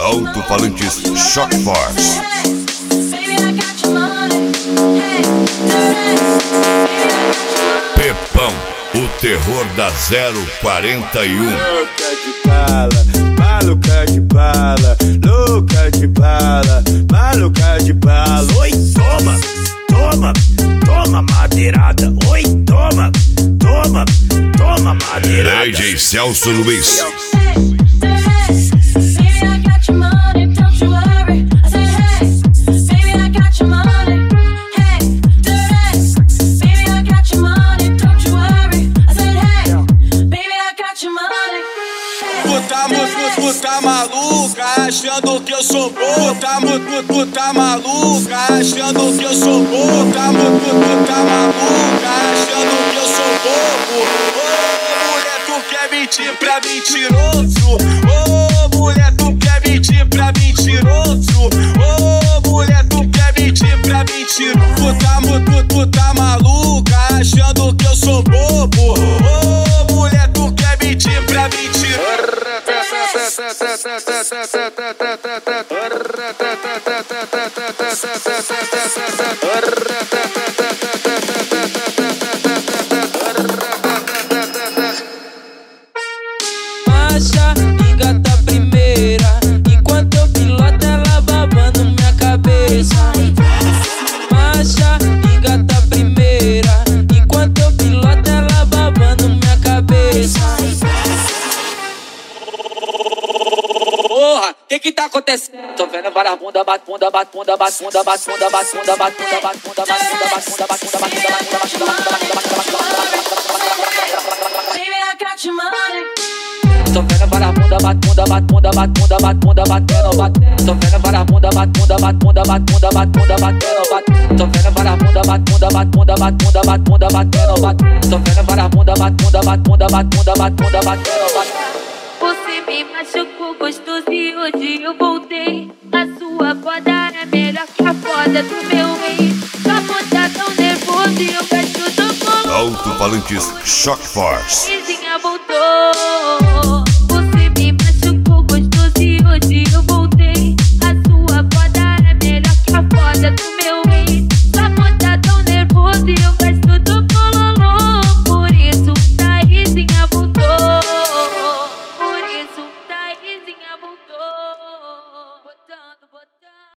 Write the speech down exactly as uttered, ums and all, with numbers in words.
Alto-falantes Shock Force. Pepão, o terror da zero quarenta e um. Louca de bala, maluca de bala, louca de bala, maluca de bala. Oi, toma, toma, toma madeirada. Oi, toma, toma, toma madeirada. D J Celso Luiz. Tu tá maluca, achando que eu sou bom. Tá, tu, tu tá maluca, achando que eu sou bom. Tá, tu, tu tá maluca, achando que eu sou bobo. Ô, mulher, tu quer mentir pra mentiroso. Ô, mulher, tu quer mentir pra mentiroso. Ô, mulher, tu quer mentir pra mentiroso. Tu tá, tu, tu tá maluca, achando que eu sou bobo. Ô, mulher, tu quer mentir pra mentiroso. Marcha, engata a primeira, enquanto eu piloto ela babando minha cabeça. Marcha, engata a primeira, enquanto eu piloto ela babando minha cabeça. Porra, que que tá acontecendo? Tô vendo várias bunda, bate bunda, bate bunda, bate bunda, bate bunda, bate bunda, bate bunda, bate bunda, bate bunda, bate bunda, bate bunda, bate bunda, bate bunda, bate bunda. Tô vendo várias bunda, bate bunda, bate bunda, bate bunda, bate bunda, batendo, batendo. Tô vendo várias bunda, bate bunda, bate bunda, bate bunda, bate bunda, batendo, batendo. Tô vendo várias bunda, bate bunda, bate bunda, bate bunda, bate bunda, batendo, batendo. Tô vendo várias bunda, bate bunda, bate bunda, bate bunda, bate bunda, batendo, batendo. Você me machucou gostoso e hoje eu voltei. A sua foda é melhor que a foda do meu ex. Sua bunda tão nervoso e eu gasto do fogo. Alto-falantes Shock Force. Vizinha voltou.